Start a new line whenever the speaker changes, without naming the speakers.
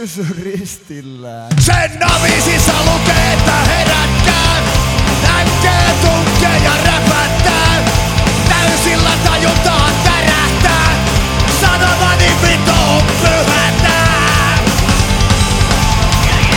pysy ristillään.
Sen navisissa lukee, että herätkää, näkee